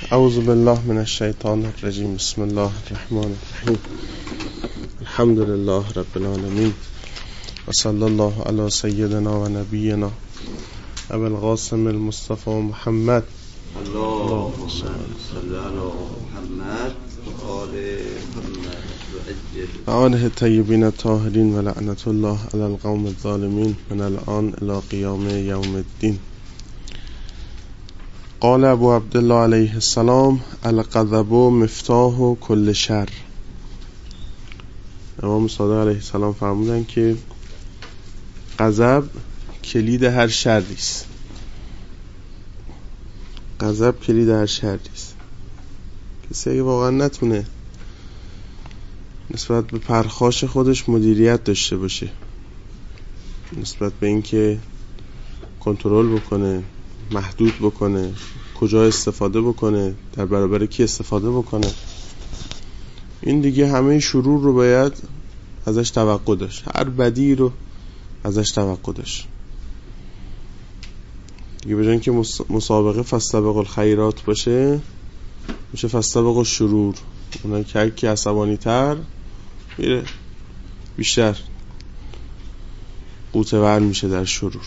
اعوذ بالله من الشیطان الرجیم. بسم الله الرحمن الرحیم. الحمد لله رب العالمین و صلی الله علی سیدنا و نبینا ابو القاسم المصطفى محمد. اللهم صل علی محمد و آل محمد و آله الطیبین الطاهرین و لعنت الله علی القوم الظالمین من الان الی قیام یوم الدین. قال ابو عبدالله علیه السلام الغضب مفتاح کل شر. امام صادق علیه السلام فرمودن که غضب کلید هر شری است. غضب کلید هر شری است. کسی اگه واقعا نتونه نسبت به پرخاش خودش مدیریت داشته باشه، نسبت به اینکه کنترل بکنه، محدود بکنه، کجا استفاده بکنه، در برابر کی استفاده بکنه، این دیگه همه شرور رو باید ازش توقع داشت، هر بدی رو ازش توقع داشت دیگه. به جای اینکه مسابقه فاستبقوا الخیرات باشه، میشه فاستبقوا الشرور. اونایی که هر کی عصبانی تر میره بیشتر قوطه ور میشه در شرور.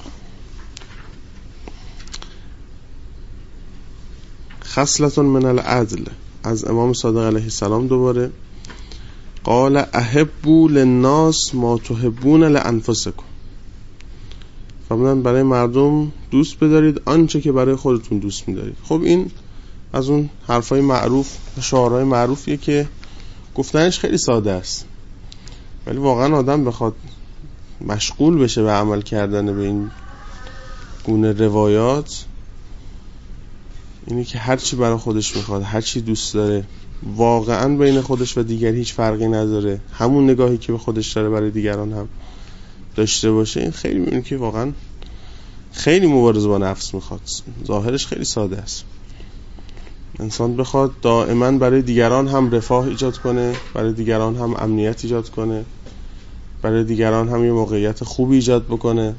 خصلة من العدل از امام صادق علیه السلام دوباره. قال احبوا للناس ما تحبون لانفسکم. فرمودن برای مردم دوست بدارید آنچه که برای خودتون دوست می‌دارید. خب این از اون حرفای معروف و شعارهای معروفیه که گفتنش خیلی ساده است، ولی واقعا آدم بخواد مشغول بشه به عمل کردن به این گونه روایات، اینی که هر چی برای خودش میخواد، هر چی دوست داره، واقعا بین خودش و دیگر هیچ فرقی نداره، همون نگاهی که به خودش داره برای دیگران هم داشته باشه، این خیلی میبینی که واقعا خیلی مبارزه با نفس میخواد. ظاهرش خیلی ساده است. انسان بخواد دائما برای دیگران هم رفاه ایجاد کنه، برای دیگران هم امنیت ایجاد کنه، برای دیگران هم یه موقعیت خوبی ایجاد بکنه،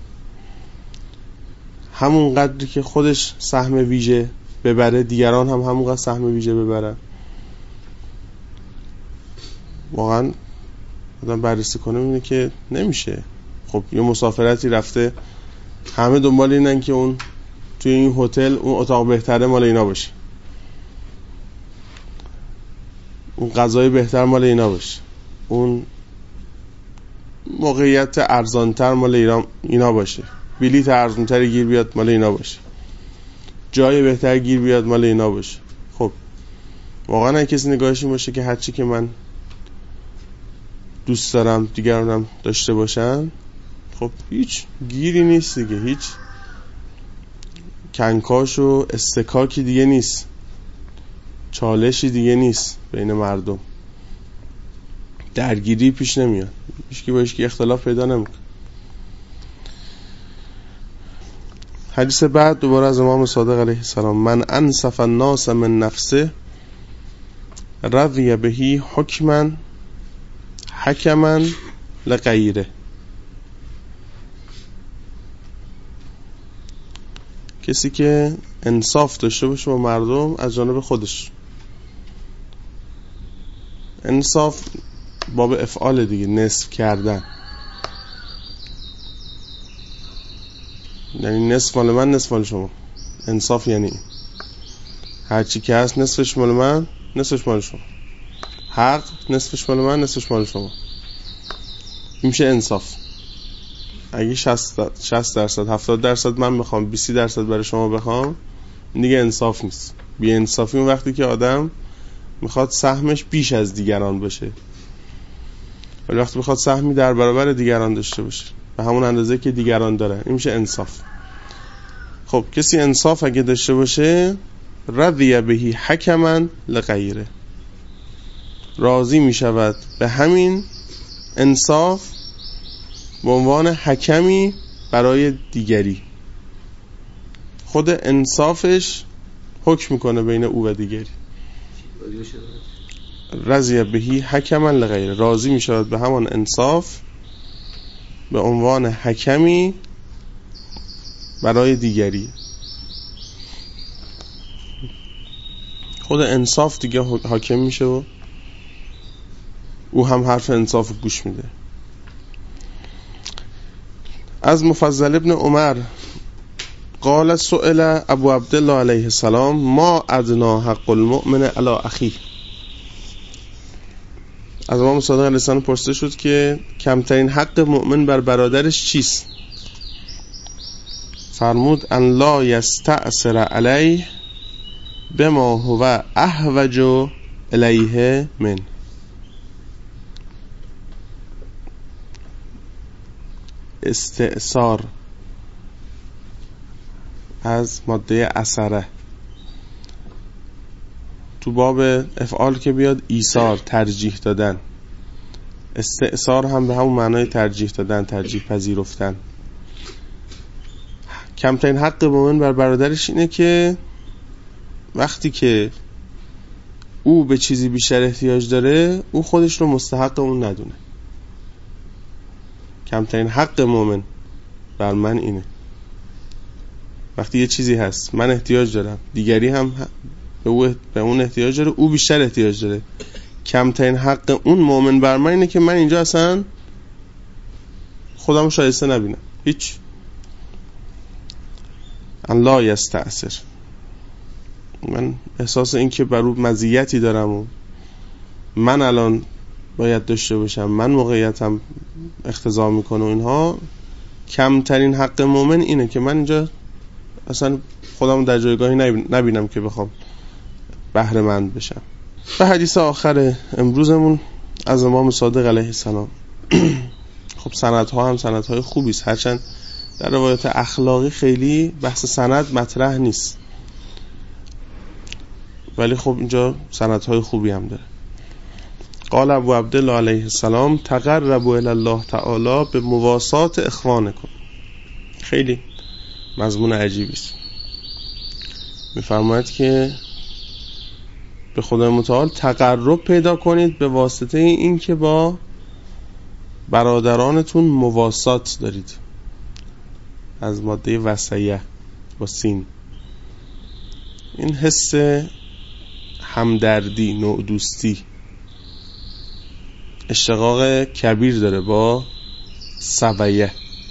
همون قدری که خودش سهم ویژه ببره دیگران هم همونقدر سهم ویژه ببرن. واقعا آدم بررسی کنه میبینه که نمیشه. خب یه مسافرتی رفته، همه دنبال اینن که اون توی این هتل اون اتاق بهتره مال اینا باشه، اون غذای بهتر مال اینا باشه، اون موقعیت ارزانتر مال اینا باشه، بلیط ارزانتری گیر بیاد مال اینا باشه، جای بهتر گیر بیاد مال اینا باشه. خب واقعا اگه کسی نگاهش این باشه که هرچی که من دوست دارم دیگرانم داشته باشن، خب هیچ گیری نیست دیگه، هیچ کنکاش و استکاکی دیگه نیست، چالشی دیگه نیست بین مردم، درگیری پیش نمیاد، هیچکی با هیچکی اختلاف پیدا نمیکنه. حدیث بعد دوباره از امام صادق علیه السلام: من انصف الناس من نفسه رضی بهی حکما لغیره. کسی که انصاف داشته باشه با مردم از جانب خودش، انصاف باب افعال دیگه، نصف کردن، یعنی نصف مال من نصف مال شما. انصاف یعنی هرچی که هست نصفش مال من نصفش مال شما، حق نصفش مال من نصفش مال شما، این میشه انصاف. اگه 60% 70% من بخوام 20% برای شما بخوام، این دیگه انصاف نیست. بی انصافی اون وقتی که آدم میخواد سهمش بیش از دیگران باشه، ولی وقتی میخواد سهمی در برابر دیگران داشته باشه به همون اندازه که دیگران داره، این میشه انصاف. خب کسی انصاف اگه داشته باشه، رضی بهی حکما لغیره، راضی میشود به همین انصاف به عنوان حکمی برای دیگری. خود انصافش حکم میکنه بین او و دیگری. رضی بهی حکما لغیره، راضی میشود به همان انصاف به عنوان حکمی برای دیگری. خود انصاف دیگه حاکم میشه و او هم حرف انصاف گوش میده. از مفضل ابن عمر قال سئل ابو عبدالله علیه السلام ما ادنا حق المؤمن علی اخیه. از امام صادق علیه السلام پرسیده شد که کمترین حق مؤمن بر برادرش چیست؟ فرمود ان لا یستأثر علیه بما هو احوج الیه من. استئثار از ماده اثره، تو باب افعال که بیاد ایثار ترجیح دادن، استئثار هم به همون معنای ترجیح دادن، ترجیح پذیرفتن. کمترین حق مومن بر برادرش اینه که وقتی که او به چیزی بیشتر احتیاج داره او خودش رو مستحق اون ندونه. کمترین حق مومن بر من اینه وقتی یه چیزی هست من احتیاج دارم، دیگری هم به اون احتیاج داره، او بیشتر احتیاج داره، کمترین حق اون مومن بر من اینه که من اینجا اصلا خودم شایسته نبینم هیچ. ان لا یستأثر، من احساس این که بر او مزیتی دارم و من الان باید داشته باشم، من موقعیتم اقتضا میکنه و اینها، کمترین حق مومن اینه که من اینجا اصلا خودم در جایگاهی نبینم که بخوام بهره مند بشم. و حدیث آخر امروزمون از امام صادق علیه السلام. خب سندها هم سندهای خوبی است، هرچند در روایت اخلاقی خیلی بحث سند مطرح نیست، ولی خب اینجا سندهای خوبی هم داره. قال ابو عبدالله علیه السلام تقربوا الی الله تعالی به مواسات اخوانکم. خیلی مضمون عجیبی است. میفرماید که به خدای متعال تقرب پیدا کنید به واسطه این که با برادرانتون مواسات دارید، از ماده وصیه با سین. این حس همدردی، نوع دوستی، اشتقاق کبیر داره با سویه.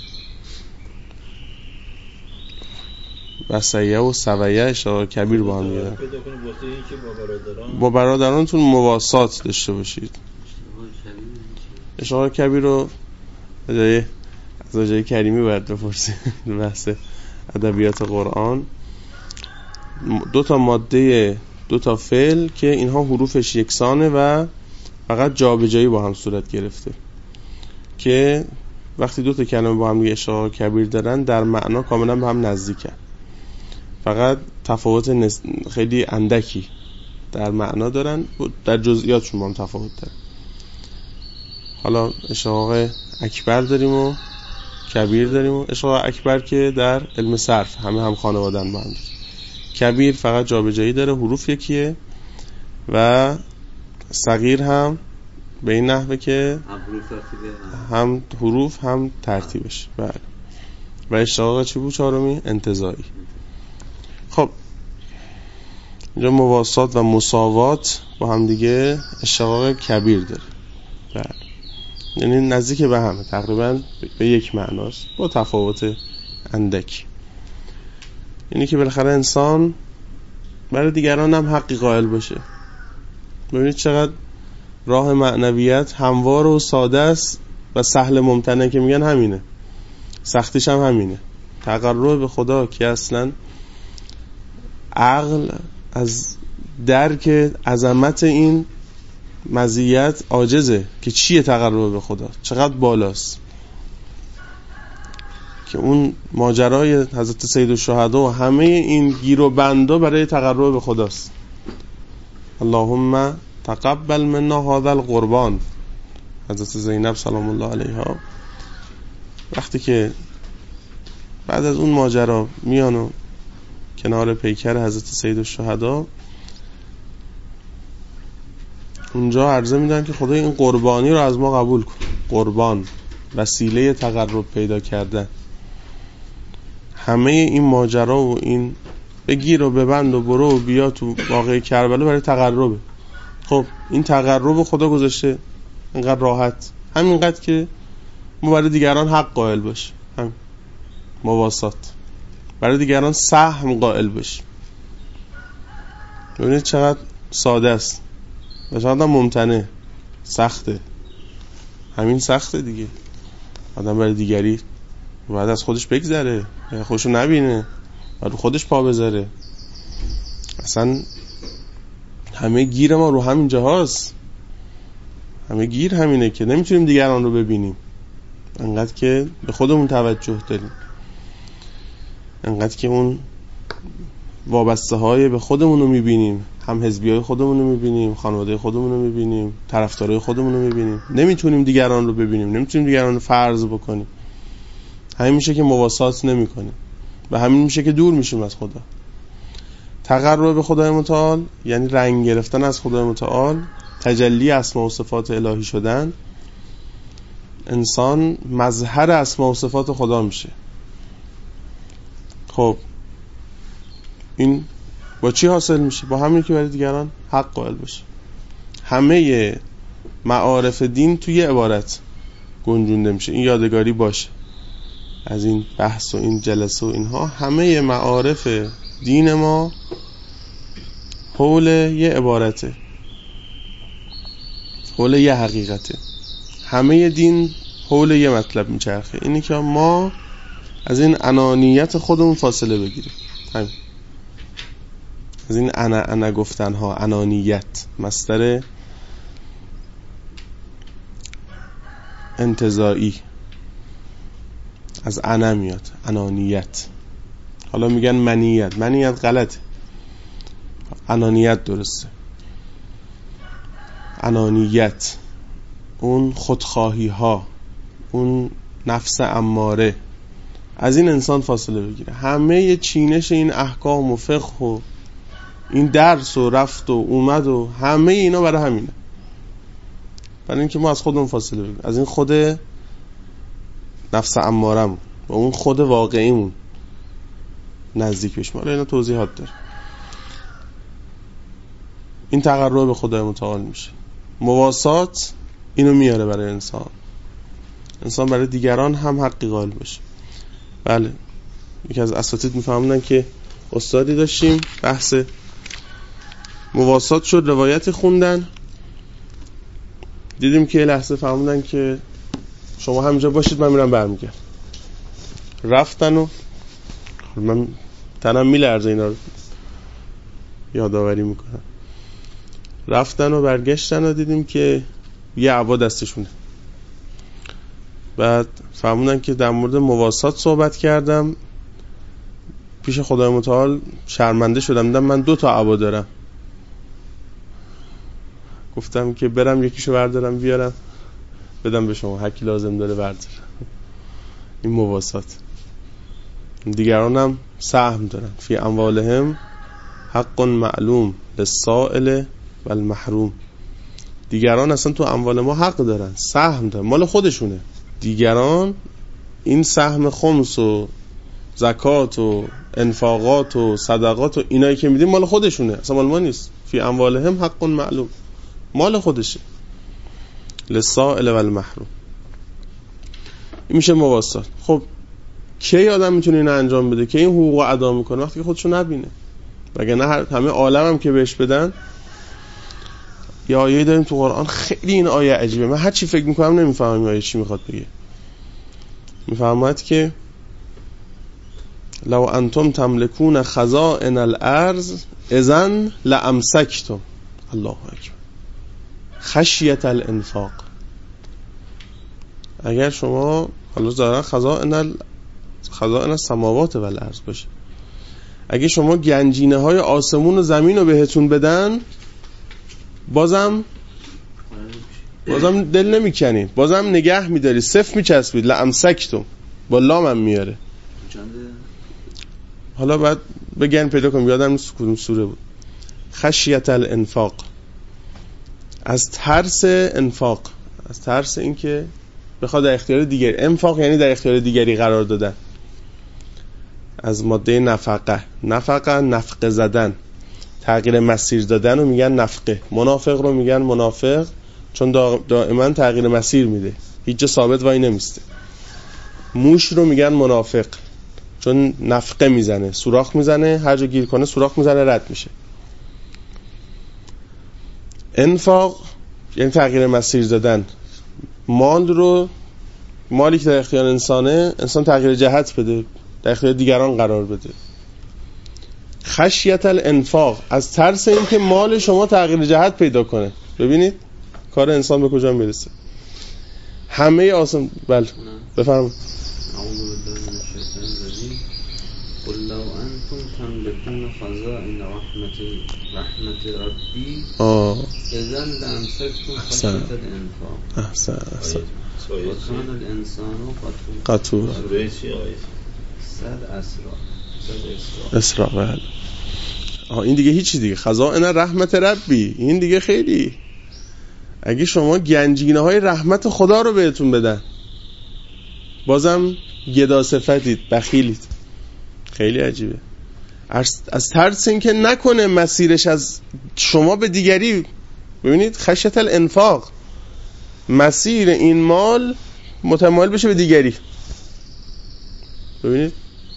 وصیه و سویه اشتقاق کبیر با هم میگیرن. با برادرانتون مواسات داشته باشید. اشتقاق کبیر رو از جای کریمی باید بپرسید. بحث ادبیات قرآن، دو تا ماده، دو تا فعل که اینها حروفش یکسانه و فقط جابجایی با هم صورت گرفته، که وقتی دو تا کلمه با هم اشتقاق کبیر دارن در معنا کاملا به هم نزدیکن، فقط تفاوت خیلی اندکی در معنا دارن، در جزئیاتشون با هم تفاوت دارن. حالا اشتقاق اکبر داریم و کبیر داریم. و اشتقاق اکبر که در علم صرف همه هم خانوادن با هم، کبیر فقط جابجایی داره، حروف یکیه، و صغیر هم به این نحوه که هم حروف هم ترتیبش. بله. و اشتقاق چی بود چهارمی؟ انتزاعی. خب اینجا مواسات و مساوات با هم دیگه اشتقاق کبیر داره. بله. یعنی نزدیک به همه، تقریبا به یک معناست با تفاوت اندکی. یعنی که بالاخره انسان برای دیگران هم حقی قائل باشه. ببینید چقدر راه معنویت هموار و ساده است و سهل ممتنع که میگن همینه، سختیش هم همینه. تقرب به خدا که اصلا عقل از درک عظمت این مزیت عاجزه که چیه تقرب به خدا، چقدر بالاست، که اون ماجرای حضرت سیدالشهدا و همه این گیر و بندا برای تقرب به خداست. اللهم تقبل منا هذا القربان. حضرت زینب سلام الله علیها وقتی که بعد از اون ماجرا میان و کنار پیکر حضرت سیدالشهدا اونجا عرضه میدن که خدای این قربانی رو از ما قبول کن. قربان وسیله تقرب پیدا کردن. همه این ماجرا و این بگیر و ببند و برو و بیا تو واقعه کربلا برای تقربه. خب این تقرب خدا گذاشته اینقدر راحت، همینقدر که ما برای دیگران حق قائل باشیم، هم مواسات، برای دیگران سهم قائل باشیم. ببینید چقدر ساده است و چقدر ممتنع. سخته، همین سخته دیگه. آدم برای دیگری باید از خودش بگذره، خودشو نبینه، باید خودش پا بذاره. اصلا همه گیر ما رو همین جاهاست. همه گیر همینه که نمیتونیم دیگران رو ببینیم، انقدر که به خودمون توجه داریم، انقدر که اون وابسته های به خودمون رو میبینیم، هم حزبی های خودمون رو میبینیم، خانواده خودمون رو میبینیم، طرفدارای خودمون رو میبینیم، نمیتونیم دیگران رو ببینیم، نمیتونیم دیگران رو فرض بکنیم. همین میشه که مواسات نمی کنیم و همین میشه که دور میشیم از خدا. تقرب به خدای متعال یعنی رنگ گرفتن از خدای متعال، تجلی اسما و صفات الهی شدن. انسان مظهر اسما و صفات خدا میشه. خب این با چی حاصل میشه؟ با همین که برای دیگران حق قائل باشه. همه معارف دین توی عبارت گنجونده میشه. این یادگاری باشه از این بحث و این جلسه و اینها. همه معارف دین ما حول یه عبارته، حول یه حقیقته. همه دین حول یه مطلب میچرخه، اینی که ما از این انانیت خودمون فاصله بگیریم. همین، از این انا گفتن ها. انانیت مصدر انتزاعی از انا میاد، انانیت. حالا میگن منیت غلطه، انانیت درسته. انانیت اون خودخواهی ها، اون نفس اماره، از این انسان فاصله بگیره. همه چینش این احکام و فقه و این درس و رفت و اومد و همه اینا برای همینه، برای اینکه ما از خودمون فاصله بگیریم، از این خود نفس امارمون و اون خود واقعیمون نزدیک بشیم. حالا اینا توضیحات داره. این تقرب به خدای متعال میشه. مواسات اینو میاره برای انسان برای دیگران هم حقی قائل باشه. بله، یکی از اساتید میفهموندن که استادی داشتیم بحث مواسات شد، روایت خوندن، دیدیم که یه لحظه فهموندن که شما همینجا باشید من میرم برمیگردم. رفتن و من تنم میلرزه اینا رو یادآوری میکنم. رفتن و برگشتن و دیدیم که یه عبا دستشونه. بعد فهموندن که در مورد مواسات صحبت کردم، پیش خدای متعال شرمنده شدم، دیدم من 2 عبا دارم. گفتم که برم یکیشو بردارم بیارم بدم به شما، هر کی لازم داره بردار. این مواسات. دیگران هم سهم دارن. فی اموالهم حق معلوم للسائل و المحروم. دیگران اصلا تو اموال ما حق دارن، سهم دارن، مال خودشونه. دیگران این سهم خمس و زکات و انفاقات و صدقات و اینایی که میدیم مال خودشونه، اصلا مال ما نیست. فی اموالهم حق معلوم، مال خودشه. للسائل و المحروم. این میشه مواسات. خب کی آدم میتونه اینو انجام بده؟ که این حقوق ادا میکنه وقتی که خودشو نبینه. وگرنه همه عالم هم که بهش بدن. یه آیه داریم تو قرآن، خیلی این آیه عجیبه، من هر چی فکر میکنم نمیفهمم این آیه چی میخواد بگه. میفهمد که لو انتم تملکون خزائن الارض اذن لامسکتم. الله اکبر. خشیت الانفاق. اگر شما حالا ظاهرا خزائن السماوات و الارض باشه، اگه شما گنجینه های آسمون و زمین رو بهتون بدن بازم دل نمیکنید، بازم نگه میداری، صفر میچسبید. لامسکتم با لام هم میاره. حالا بعد بگن پیدا کنم، یادم نیست کدوم سوره بود. خشیت الانفاق، از ترس انفاق، از ترس اینکه بخواد در اختیار دیگری، انفاق یعنی در اختیار دیگری قرار دادن. از ماده نفقه زدن، تغییر مسیر دادن رو میگن نفقه. منافق رو میگن منافق چون دائما تغییر مسیر میده، هیچ جا ثابت وای نمیسته. موش رو میگن منافق چون نفقه میزنه، سوراخ میزنه، هر جا گیر کنه سوراخ میزنه رد میشه. انفاق یعنی تغییر مسیر دادن. مالی که در اختیار انسانه، انسان تغییر جهت بده، در اختیار دیگران قرار بده. خشیت الانفاق، از ترس این که مال شما تغییر جهت پیدا کنه. ببینید کار انسان به کجا میرسه. همه بله بفرمایید. قل لو انتم تملكون خزائن رحمت ربی اذا لامسكتم خشیة الانفاق. احسن. وكان الانسان قتورا. اسراء. بله. این دیگه هیچی دیگه. خزائن رحمت ربی، این دیگه خیلی، اگه شما گنجینه های رحمت خدا رو بهتون بدن بازم گدا صفتید، بخیلید. خیلی عجیبه. از ترس این که نکنه مسیرش از شما به دیگری. ببینید خشیت الانفاق، مسیر این مال متمایل بشه به دیگری. ببینید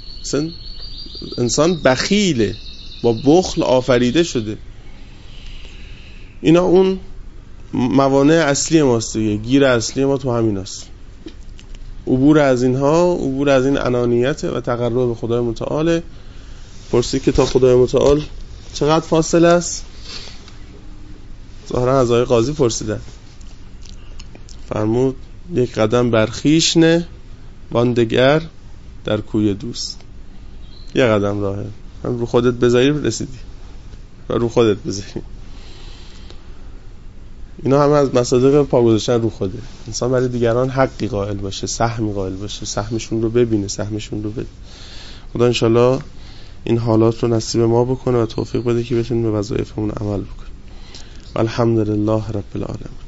انسان بخیله، با بخل آفریده شده. اینا اون موانع اصلی ماست دیگه، گیر اصلی ما تو همین است. عبور از اینها، عبور از این انانیت و تقرب به خدای متعال. پرسید که تا خدای متعال چقدر فاصله است؟ ظاهرا از آقای قاضی پرسیدن، فرمود یک قدم بر خویش نه، وان دگر در کوی دوست. یک قدم راهه، هم رو خودت بذاری رسیدی و رو خودت بذاری. اینا همه از مصادیق پا گذاشتن رو خوده. انسان برای دیگران حقی قائل باشه، سهمی قائل باشه، سهمشون رو ببینه، سهمشون رو بده. خدا انشالله این حالات رو نصیب ما بکنه و توفیق بده که بتونیم به وظایفمون عمل بکنیم. الحمدلله رب العالمین.